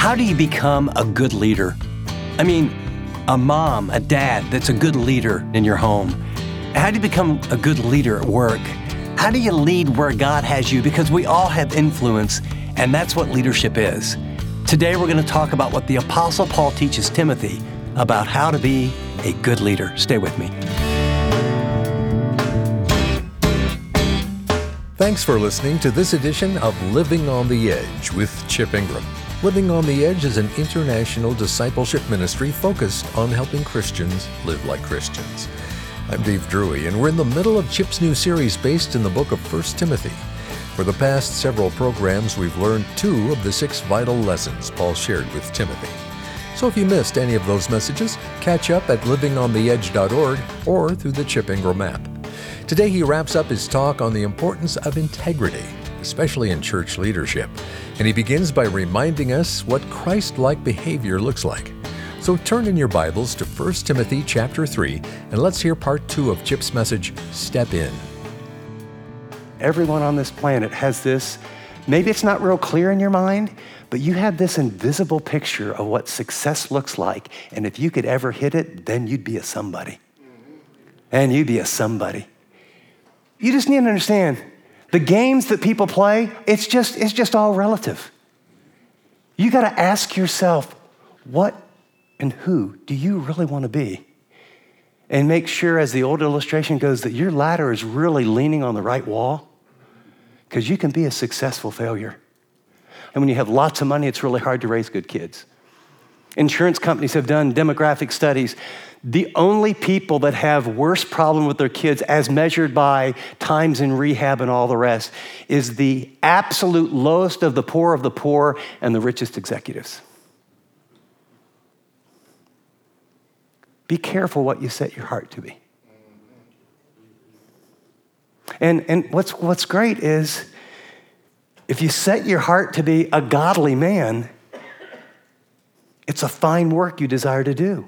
How do you become a good leader? I mean, a mom, a dad that's a good leader in your home. How do you become a good leader at work? How do you lead where God has you? Because we all have influence, and that's what leadership is. Today, we're going to talk about what the Apostle Paul teaches Timothy about how to be a good leader. Stay with me. Thanks for listening to this edition of Living on the Edge with Chip Ingram. Living on the Edge is an international discipleship ministry focused on helping Christians live like Christians. I'm Dave Drury, and we're in the middle of Chip's new series based in the book of 1 Timothy. For the past several programs, we've learned 2 of the 6 vital lessons Paul shared with Timothy. So if you missed any of those messages, catch up at livingontheedge.org or through the Chip Ingram app. Today he wraps up his talk on the importance of integrity, especially in church leadership. And he begins by reminding us what Christ-like behavior looks like. So turn in your Bibles to 1 Timothy chapter 3, and let's hear part 2 of Chip's message, Step In. Everyone on this planet has this, maybe it's not real clear in your mind, but you have this invisible picture of what success looks like. And if you could ever hit it, then you'd be a somebody. And you'd be a somebody. You just need to understand, the games that people play, it's just all relative. You got to ask yourself, what and who do you really want to be? And make sure, as the old illustration goes, that your ladder is really leaning on the right wall, because you can be a successful failure. And when you have lots of money, it's really hard to raise good kids. Insurance companies have done demographic studies. The only people that have worse problem with their kids, as measured by times in rehab and all the rest, is the absolute lowest of the poor and the richest executives. Be careful what you set your heart to be. And what's great is, if you set your heart to be a godly man, it's a fine work you desire to do.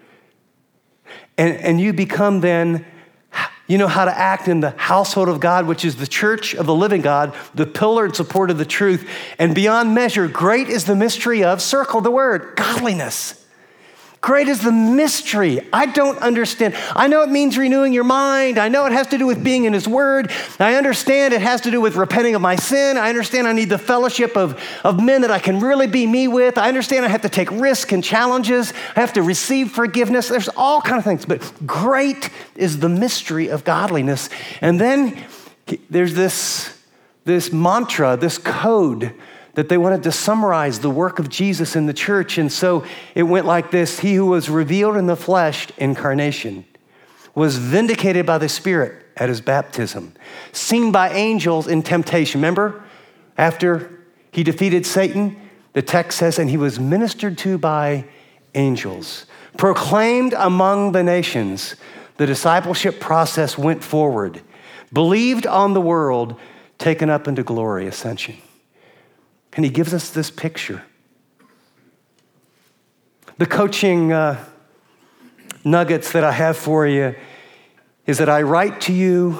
And you become then, you know how to act in the household of God, which is the church of the living God, the pillar and support of the truth. And beyond measure, great is the mystery of, circle the word, godliness. Great is the mystery. I don't understand. I know it means renewing your mind. I know it has to do with being in His Word. I understand it has to do with repenting of my sin. I understand I need the fellowship of men that I can really be me with. I understand I have to take risks and challenges. I have to receive forgiveness. There's all kinds of things. But great is the mystery of godliness. And then there's this mantra, this code, that they wanted to summarize the work of Jesus in the church. And so it went like this: He who was revealed in the flesh, incarnation, was vindicated by the Spirit at His baptism, seen by angels in temptation. Remember, after He defeated Satan, the text says, and He was ministered to by angels, proclaimed among the nations. The discipleship process went forward, believed on the world, taken up into glory, ascension. And he gives us this picture. The coaching nuggets that I have for you is that I write to you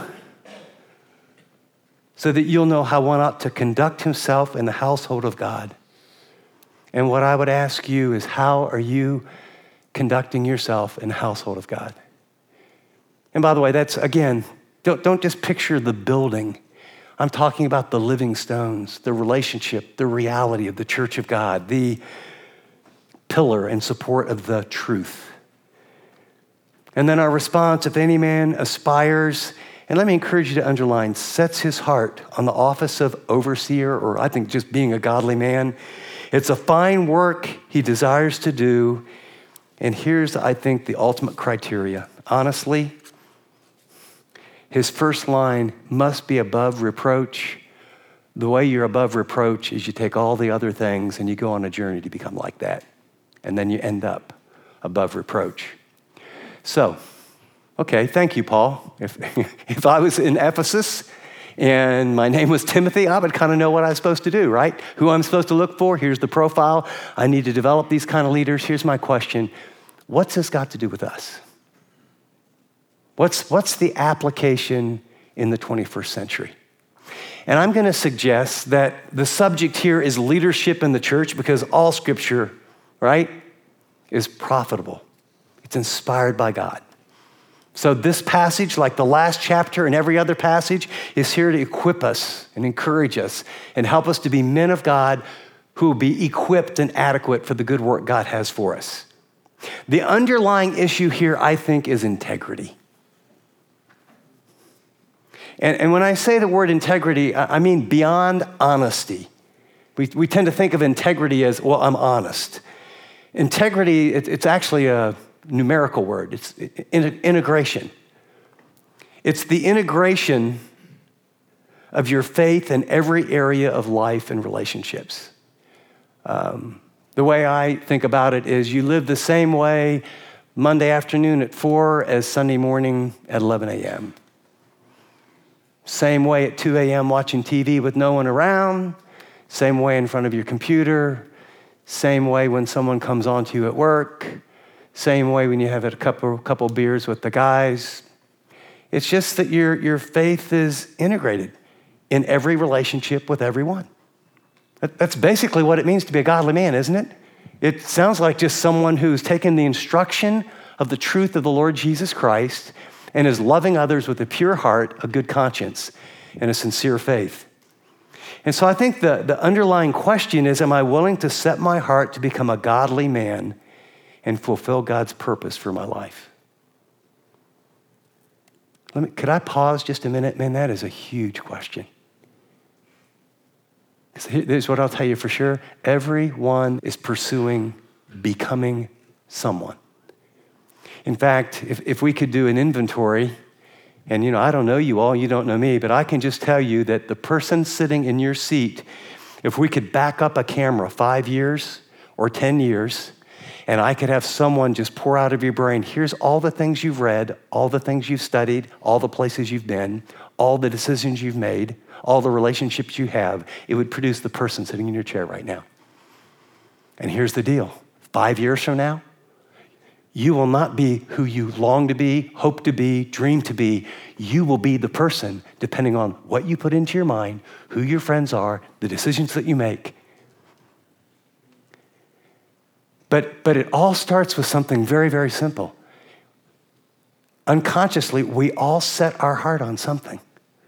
so that you'll know how one ought to conduct himself in the household of God. And what I would ask you is, how are you conducting yourself in the household of God? And by the way, that's, again, don't just picture the building. I'm talking about the living stones, the relationship, the reality of the church of God, the pillar and support of the truth. And then our response, if any man aspires, and let me encourage you to underline, sets his heart on the office of overseer, or I think just being a godly man. It's a fine work he desires to do. And here's, I think, the ultimate criteria. Honestly, his first line must be above reproach. The way you're above reproach is you take all the other things and you go on a journey to become like that. And then you end up above reproach. So, okay, thank you, Paul. If I was in Ephesus and my name was Timothy, I would kind of know what I was supposed to do, right? Who I'm supposed to look for. Here's the profile. I need to develop these kind of leaders. Here's my question. What's this got to do with us? What's the application in the 21st century? And I'm going to suggest that the subject here is leadership in the church because all Scripture, right, is profitable. It's inspired by God. So this passage, like the last chapter and every other passage, is here to equip us and encourage us and help us to be men of God who will be equipped and adequate for the good work God has for us. The underlying issue here, I think, is integrity. And when I say the word integrity, I mean beyond honesty. We tend to think of integrity as, well, I'm honest. Integrity, it's actually a numerical word. It's integration. It's the integration of your faith in every area of life and relationships. The way I think about it is you live the same way Monday afternoon at 4 as Sunday morning at 11 a.m. Same way at 2 a.m. watching TV with no one around. Same way in front of your computer. Same way when someone comes on to you at work. Same way when you have a couple beers with the guys. It's just that your faith is integrated in every relationship with everyone. That's basically what it means to be a godly man, isn't it? It sounds like just someone who's taken the instruction of the truth of the Lord Jesus Christ and is loving others with a pure heart, a good conscience, and a sincere faith. And so I think the underlying question is, am I willing to set my heart to become a godly man and fulfill God's purpose for my life? Could I pause just a minute? Man, that is a huge question. Here's what I'll tell you for sure. Everyone is pursuing becoming someone. In fact, if we could do an inventory, and I don't know you all, you don't know me, but I can just tell you that the person sitting in your seat, if we could back up a camera 5 years or 10 years, and I could have someone just pour out of your brain, here's all the things you've read, all the things you've studied, all the places you've been, all the decisions you've made, all the relationships you have, it would produce the person sitting in your chair right now. And here's the deal. 5 years from now, you will not be who you long to be, hope to be, dream to be. You will be the person depending on what you put into your mind, who your friends are, the decisions that you make. But it all starts with something very, very simple. Unconsciously, we all set our heart on something.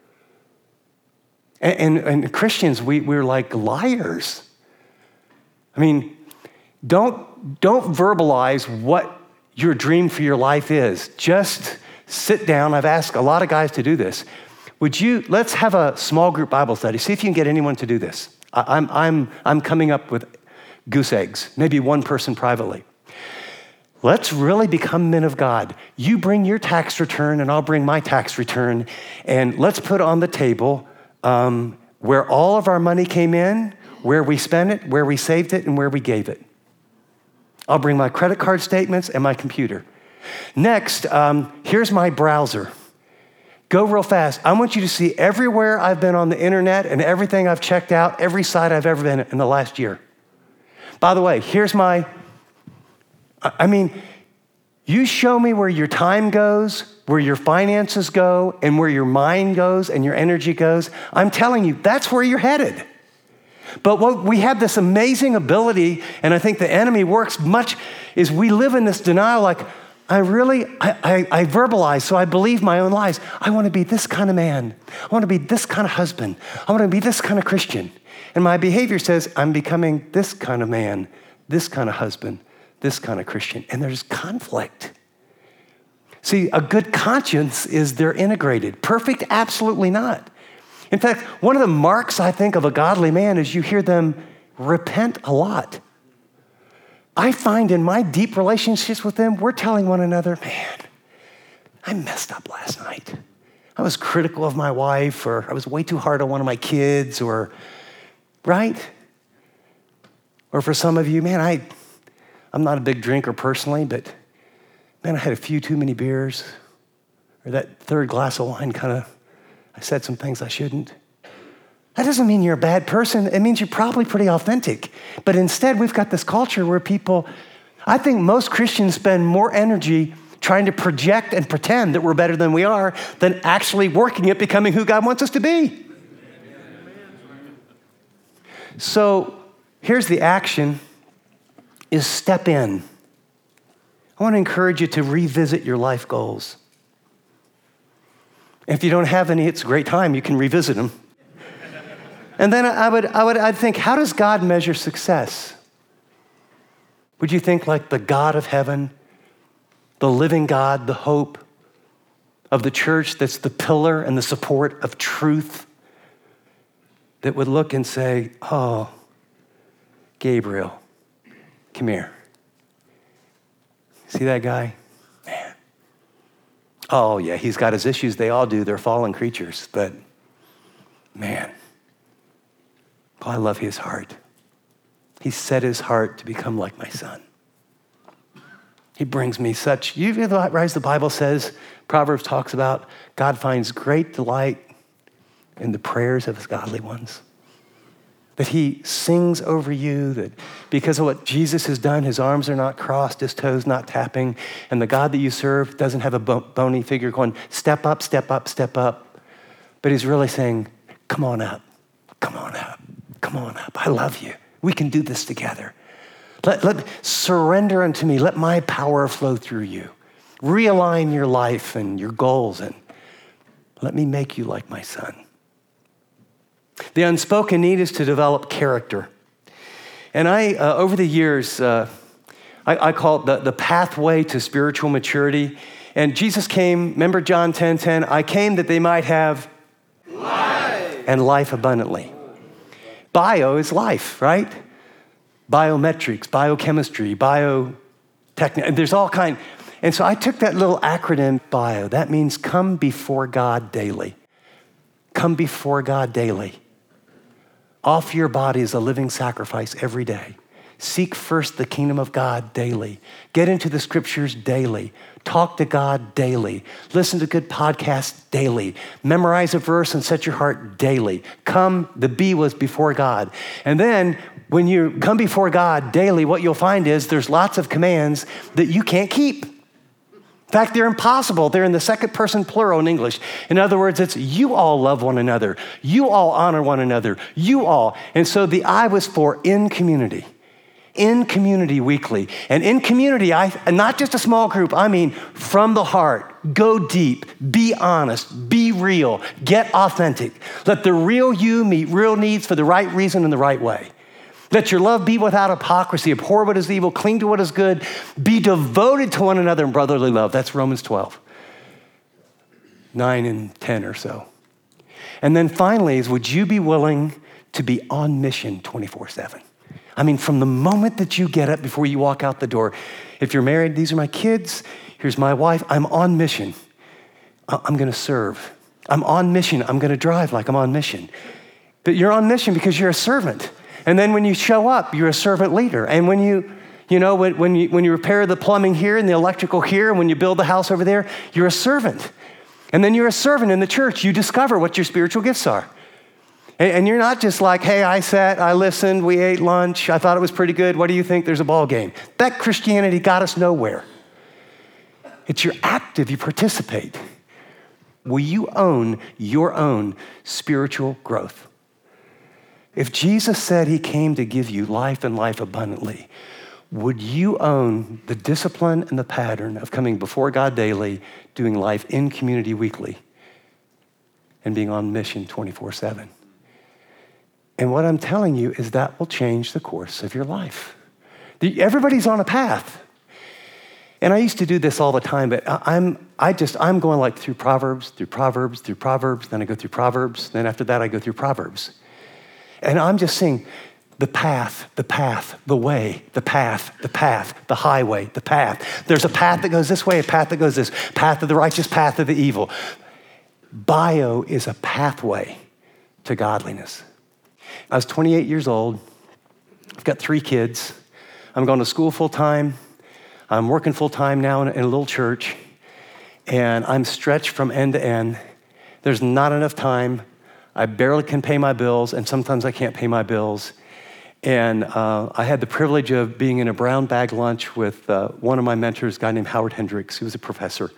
And Christians, we're like liars. I mean, don't verbalize what your dream for your life is. Just sit down. I've asked a lot of guys to do this. Let's have a small group Bible study. See if you can get anyone to do this. I'm coming up with goose eggs, maybe one person privately. Let's really become men of God. You bring your tax return and I'll bring my tax return, and let's put on the table where all of our money came in, where we spent it, where we saved it, and where we gave it. I'll bring my credit card statements and my computer. Next, here's my browser. Go real fast. I want you to see everywhere I've been on the internet and everything I've checked out, every site I've ever been in the last year. By the way, you show me where your time goes, where your finances go, and where your mind goes and your energy goes. I'm telling you, that's where you're headed. But what we have this amazing ability, and I think the enemy works much, is we live in this denial like, I verbalize, so I believe my own lies. I want to be this kind of man. I want to be this kind of husband. I want to be this kind of Christian. And my behavior says I'm becoming this kind of man, this kind of husband, this kind of Christian. And there's conflict. See, a good conscience is they're integrated. Perfect? Absolutely not. In fact, one of the marks, I think, of a godly man is you hear them repent a lot. I find in my deep relationships with them, we're telling one another, man, I messed up last night. I was critical of my wife, or I was way too hard on one of my kids, or, right? Or for some of you, man, I'm not a big drinker personally, but man, I had a few too many beers, or that third glass of wine I said some things I shouldn't. That doesn't mean you're a bad person. It means you're probably pretty authentic. But instead, we've got this culture where I think most Christians spend more energy trying to project and pretend that we're better than we are than actually working at becoming who God wants us to be. So here's the action, is step in. I want to encourage you to revisit your life goals. If you don't have any, it's a great time. You can revisit them. And then I'd think, how does God measure success? Would you think like the God of heaven, the living God, the hope of the church that's the pillar and the support of truth, that would look and say, oh, Gabriel, come here. See that guy? Man. Oh, yeah, he's got his issues. They all do. They're fallen creatures. But, man, oh, I love his heart. He set his heart to become like my son. He brings me such, you realize the Bible says, Proverbs talks about, God finds great delight in the prayers of his godly ones. That he sings over you, that because of what Jesus has done, his arms are not crossed, his toes not tapping, and the God that you serve doesn't have a bony figure going, step up, step up, step up. But he's really saying, come on up, come on up, come on up. I love you. We can do this together. Let surrender unto me. Let my power flow through you. Realign your life and your goals, and let me make you like my son. The unspoken need is to develop character. And I, over the years, I call it the pathway to spiritual maturity. And Jesus came, remember John 10:10, I came that they might have life and life abundantly. Bio is life, right? Biometrics, biochemistry, biotechnology, there's all kinds. And so I took that little acronym, bio. That means come before God daily. Come before God daily. Offer your body as a living sacrifice every day. Seek first the kingdom of God daily. Get into the scriptures daily. Talk to God daily. Listen to good podcasts daily. Memorize a verse and set your heart daily. Come, the B was before God. And then when you come before God daily, what you'll find is there's lots of commands that you can't keep. In fact, they're impossible. They're in the second person plural in English. In other words, it's you all love one another. You all honor one another. You all. And so the I was for in community. In community weekly. And in community, not just a small group, I mean from the heart. Go deep. Be honest. Be real. Get authentic. Let the real you meet real needs for the right reason in the right way. Let your love be without hypocrisy. Abhor what is evil. Cling to what is good. Be devoted to one another in brotherly love. That's Romans 12, 9 and 10 or so. And then finally is, would you be willing to be on mission 24/7? I mean, from the moment that you get up before you walk out the door, if you're married, these are my kids. Here's my wife. I'm on mission. I'm going to serve. I'm on mission. I'm going to drive like I'm on mission. But you're on mission because you're a servant. And then when you show up, you're a servant leader. And when you repair the plumbing here and the electrical here, and when you build the house over there, you're a servant. And then you're a servant in the church. You discover what your spiritual gifts are. And you're not just like, hey, I sat, I listened, we ate lunch, I thought it was pretty good. What do you think? There's a ball game. That Christianity got us nowhere. It's you're active, you participate. Will you own your own spiritual growth? If Jesus said he came to give you life and life abundantly, would you own the discipline and the pattern of coming before God daily, doing life in community weekly, and being on mission 24/7? And what I'm telling you is that will change the course of your life. Everybody's on a path. And I used to do this all the time, but I'm going like through Proverbs, then I go through Proverbs, then after that I go through Proverbs. And I'm just seeing the path, the way, the path, the highway, the path. There's a path that goes this way, a path that goes this, path of the righteous, path of the evil. Bio is a pathway to godliness. I was 28 years old. I've got 3 kids. I'm going to school full time. I'm working full time now in a little church. And I'm stretched from end to end. There's not enough time. I barely can pay my bills, and sometimes I can't pay my bills. And I had the privilege of being in a brown bag lunch with one of my mentors, a guy named Howard Hendricks. He was a professor.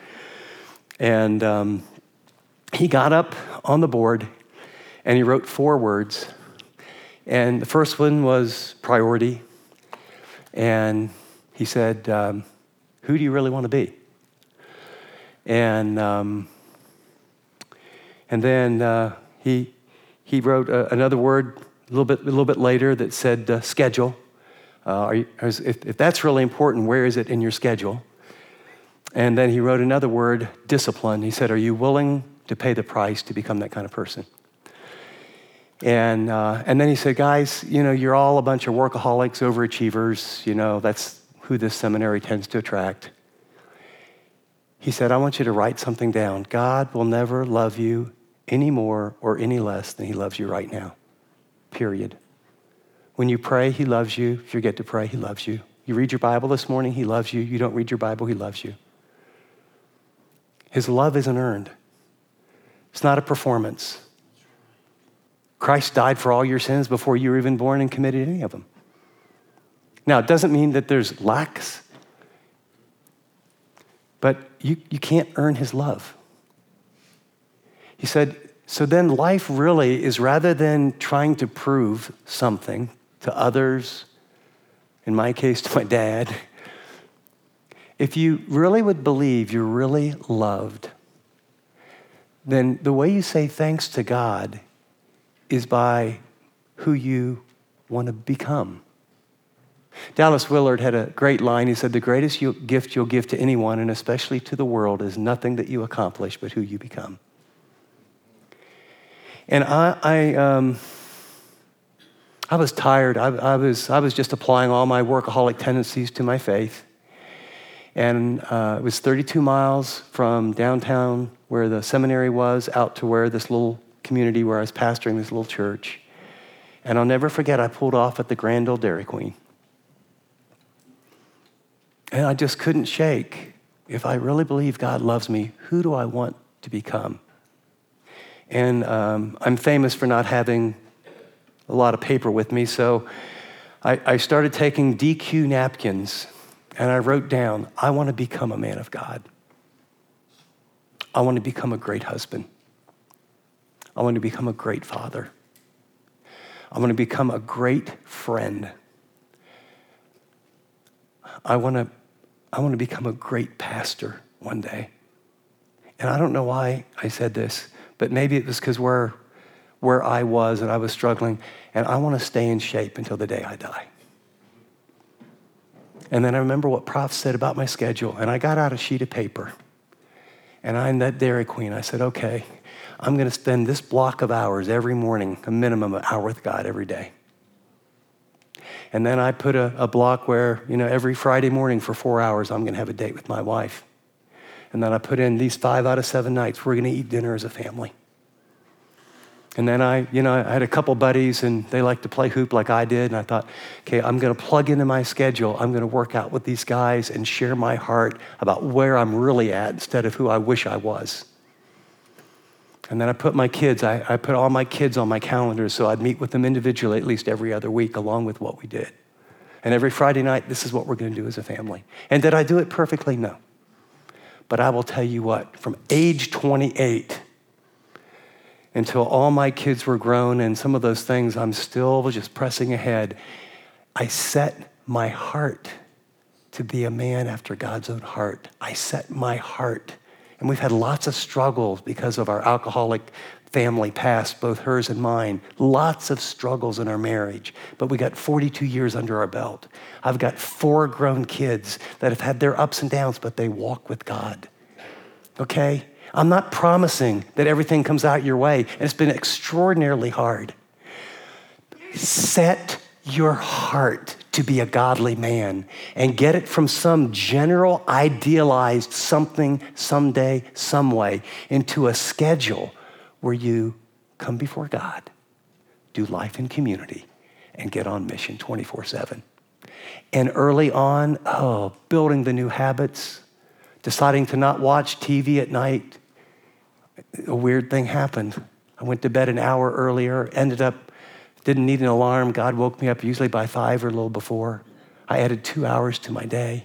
And he got up on the board, and he wrote 4 words. And the first one was priority. And he said, who do you really want to be? And then he wrote another word a little bit later that said schedule. If that's really important, where is it in your schedule? And then he wrote another word, discipline. He said, are you willing to pay the price to become that kind of person? And then he said, guys, you're all a bunch of workaholics, overachievers. That's who this seminary tends to attract. He said, I want you to write something down. God will never love you any more or any less than he loves you right now, period. When you pray, he loves you. If you forget to pray, he loves you. You read your Bible this morning, he loves you. You don't read your Bible, he loves you. His love isn't earned. It's not a performance. Christ died for all your sins before you were even born and committed any of them. Now, it doesn't mean that there's lacks, but you can't earn his love. He said, so then life really is, rather than trying to prove something to others, in my case, to my dad, if you really would believe you're really loved, then the way you say thanks to God is by who you want to become. Dallas Willard had a great line. He said, the greatest gift you'll give to anyone, and especially to the world, is nothing that you accomplish, but who you become. And I was tired. I was just applying all my workaholic tendencies to my faith. And it was 32 miles from downtown where the seminary was out to where this little community where I was pastoring this little church. And I'll never forget, I pulled off at the Grand Old Dairy Queen. And I just couldn't shake. If I really believe God loves me, who do I want to become? And I'm famous for not having a lot of paper with me, so I started taking DQ napkins, and I wrote down, I want to become a man of God. I want to become a great husband. I want to become a great father. I want to become a great friend. I want to become a great pastor one day. And I don't know why I said this, but maybe it was because where I was and I was struggling, and I want to stay in shape until the day I die. And then I remember what Prof said about my schedule, and I got out a sheet of paper, and I'm that Dairy Queen. I said, okay, I'm going to spend this block of hours every morning, a minimum of an hour with God every day. And then I put a block where, every Friday morning for 4 hours, I'm going to have a date with my wife. And then I put in these 5 out of 7 nights, we're going to eat dinner as a family. And then I had a couple buddies, and they like to play hoop like I did. And I thought, okay, I'm going to plug into my schedule. I'm going to work out with these guys and share my heart about where I'm really at instead of who I wish I was. And then I put my kids, I put all my kids on my calendar so I'd meet with them individually at least every other week along with what we did. And every Friday night, this is what we're going to do as a family. And did I do it perfectly? No. But I will tell you what, from age 28 until all my kids were grown and some of those things, I'm still just pressing ahead. I set my heart to be a man after God's own heart. I set my heart. And we've had lots of struggles because of our alcoholic family past, both hers and mine. Lots of struggles in our marriage. But we got 42 years under our belt. I've got 4 grown kids that have had their ups and downs, but they walk with God. Okay? I'm not promising that everything comes out your way, and it's been extraordinarily hard. Set your heart to be a godly man and get it from some general idealized something, someday, some way into a schedule where you come before God, do life in community, and get on mission 24/7. And early on, building the new habits, deciding to not watch TV at night. A weird thing happened. I went to bed an hour earlier, didn't need an alarm. God woke me up usually by 5 or a little before. I added 2 hours to my day.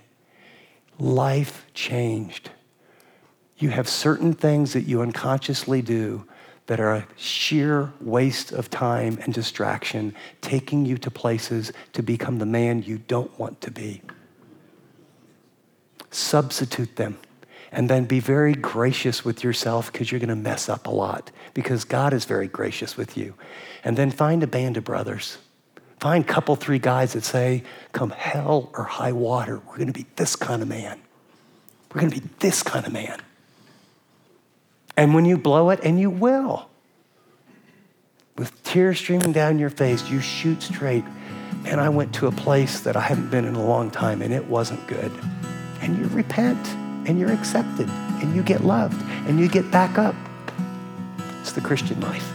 Life changed. You have certain things that you unconsciously do that are a sheer waste of time and distraction, taking you to places to become the man you don't want to be. Substitute them, and then be very gracious with yourself, because you're going to mess up a lot, because God is very gracious with you. And then find a band of brothers. Find a couple, 3 guys that say, come hell or high water, we're going to be this kind of man. We're going to be this kind of man. And when you blow it, and you will, with tears streaming down your face, you shoot straight. Man, I went to a place that I haven't been in a long time, and it wasn't good. And you repent, and you're accepted, and you get loved, and you get back up. It's the Christian life.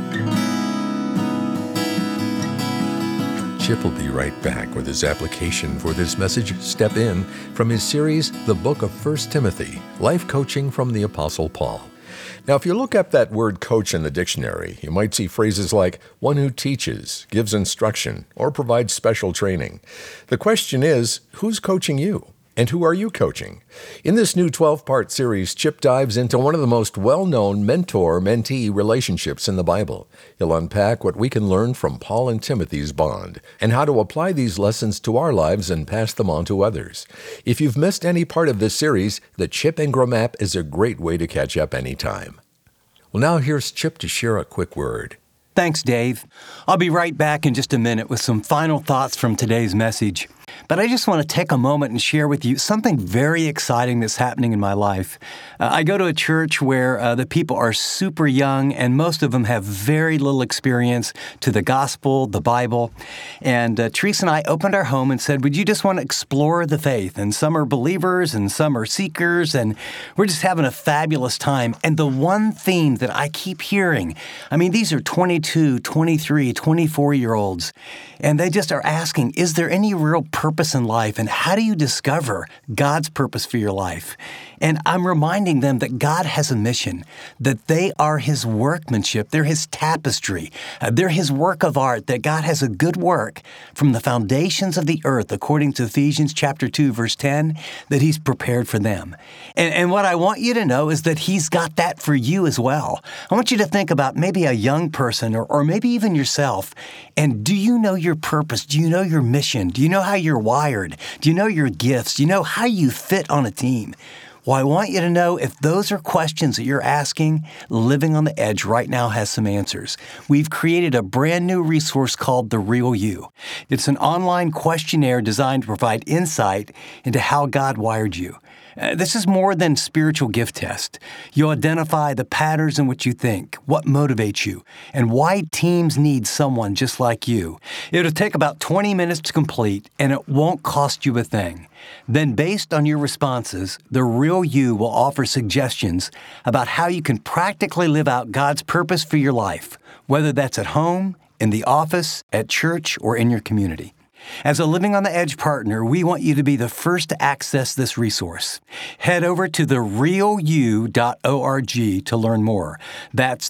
Chip will be right back with his application for this message, Step In, from his series, The Book of 1 Timothy, Life Coaching from the Apostle Paul. Now, if you look up that word coach in the dictionary, you might see phrases like one who teaches, gives instruction, or provides special training. The question is, who's coaching you? And who are you coaching? In this new 12-part series, Chip dives into one of the most well-known mentor-mentee relationships in the Bible. He'll unpack what we can learn from Paul and Timothy's bond, and how to apply these lessons to our lives and pass them on to others. If you've missed any part of this series, the Chip Ingram app is a great way to catch up anytime. Well, now here's Chip to share a quick word. Thanks, Dave. I'll be right back in just a minute with some final thoughts from today's message. But I just want to take a moment and share with you something very exciting that's happening in my life. I go to a church where the people are super young, and most of them have very little experience to the gospel, the Bible. And Teresa and I opened our home and said, would you just want to explore the faith? And some are believers and some are seekers, and we're just having a fabulous time. And the one theme that I keep hearing, I mean, these are 22, 23, 24-year-olds, and they just are asking, is there any real purpose in life, and how do you discover God's purpose for your life? And I'm reminding them that God has a mission, that they are His workmanship, they're His tapestry, they're His work of art, that God has a good work from the foundations of the earth, according to Ephesians chapter 2, verse 10, that He's prepared for them. And what I want you to know is that He's got that for you as well. I want you to think about maybe a young person or maybe even yourself, and do you know your purpose? Do you know your mission? Do you know how you're wired? Do you know your gifts? Do you know how you fit on a team? Well, I want you to know if those are questions that you're asking, Living on the Edge right now has some answers. We've created a brand new resource called The Real You. It's an online questionnaire designed to provide insight into how God wired you. This is more than spiritual gift test. You'll identify the patterns in which you think, what motivates you, and why teams need someone just like you. It'll take about 20 minutes to complete, and it won't cost you a thing. Then, based on your responses, The Real You will offer suggestions about how you can practically live out God's purpose for your life, whether that's at home, in the office, at church, or in your community. As a Living on the Edge partner, we want you to be the first to access this resource. Head over to therealyou.org to learn more. That's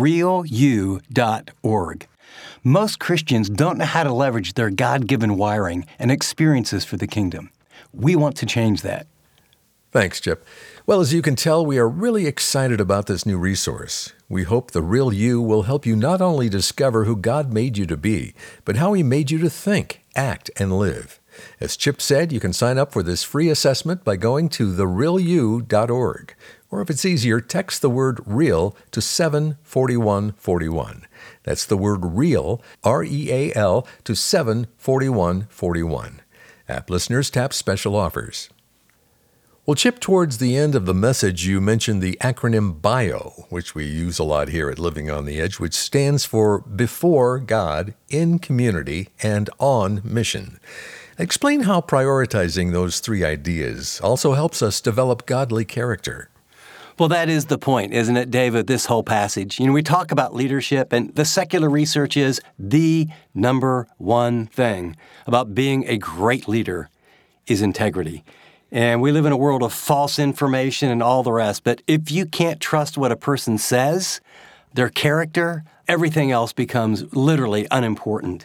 therealyou.org. Most Christians don't know how to leverage their God-given wiring and experiences for the kingdom. We want to change that. Thanks, Chip. Well, as you can tell, we are really excited about this new resource. We hope The Real You will help you not only discover who God made you to be, but how He made you to think, act, and live. As Chip said, you can sign up for this free assessment by going to therealyou.org. Or if it's easier, text the word REAL to 74141. That's the word REAL, R-E-A-L, to 74141. App listeners tap special offers. Well, Chip, towards the end of the message, you mentioned the acronym BIO, which we use a lot here at Living on the Edge, which stands for Before God, In Community, and On Mission. Explain how prioritizing those three ideas also helps us develop godly character. Well, that is the point, isn't it, Dave, of this whole passage? We talk about leadership, and the secular research is the number one thing about being a great leader is integrity. And we live in a world of false information and all the rest. But if you can't trust what a person says, their character, everything else becomes literally unimportant.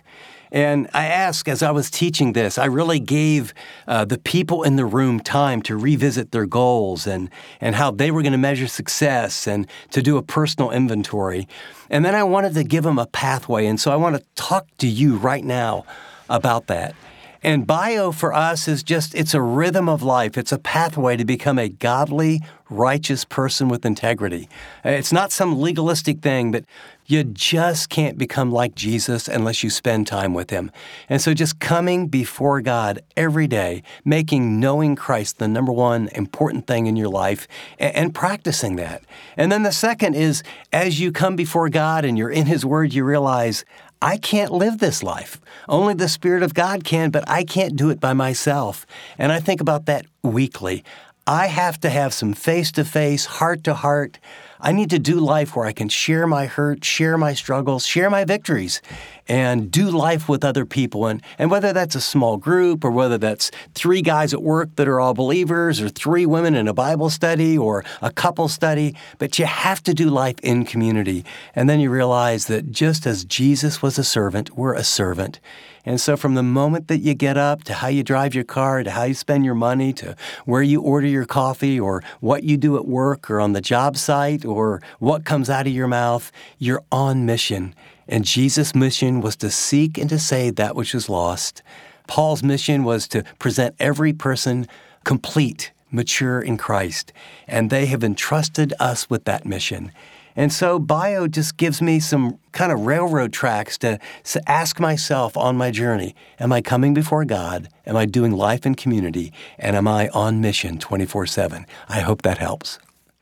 And I asked, as I was teaching this, I really gave the people in the room time to revisit their goals and how they were going to measure success and to do a personal inventory. And then I wanted to give them a pathway. And so I want to talk to you right now about that. And bio for us is it's a rhythm of life. It's a pathway to become a godly, righteous person with integrity. It's not some legalistic thing, but you just can't become like Jesus unless you spend time with Him. And so just coming before God every day, making knowing Christ the number one important thing in your life, and practicing that. And then the second is, as you come before God and you're in His Word, you realize, I can't live this life. Only the Spirit of God can, but I can't do it by myself. And I think about that weekly. I have to have some face-to-face, heart-to-heart. I need to do life where I can share my hurt, share my struggles, share my victories, and do life with other people. And whether that's a small group or whether that's 3 guys at work that are all believers or 3 women in a Bible study or a couple study, but you have to do life in community. And then you realize that just as Jesus was a servant, we're a servant. And so from the moment that you get up to how you drive your car, to how you spend your money, to where you order your coffee, or what you do at work or on the job site, or what comes out of your mouth, you're on mission. And Jesus' mission was to seek and to save that which is lost. Paul's mission was to present every person complete, mature in Christ. And they have entrusted us with that mission. And so bio just gives me some kind of railroad tracks to ask myself on my journey, am I coming before God? Am I doing life in community? And am I on mission 24/7? I hope that helps.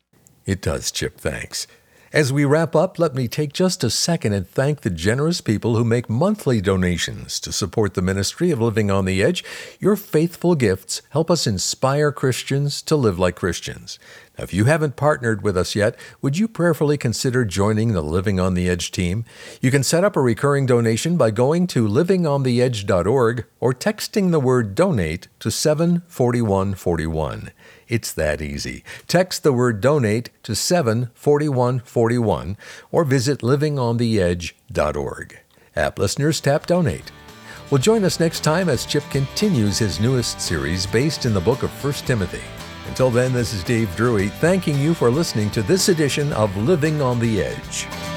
It does, Chip. Thanks. As we wrap up, let me take just a second and thank the generous people who make monthly donations to support the ministry of Living on the Edge. Your faithful gifts help us inspire Christians to live like Christians. Now, if you haven't partnered with us yet, would you prayerfully consider joining the Living on the Edge team? You can set up a recurring donation by going to livingontheedge.org or texting the word donate to 74141. It's that easy. Text the word donate to 74141 or visit livingontheedge.org. App listeners, tap donate. Well, join us next time as Chip continues his newest series based in the book of 1 Timothy. Until then, this is Dave Drury thanking you for listening to this edition of Living on the Edge.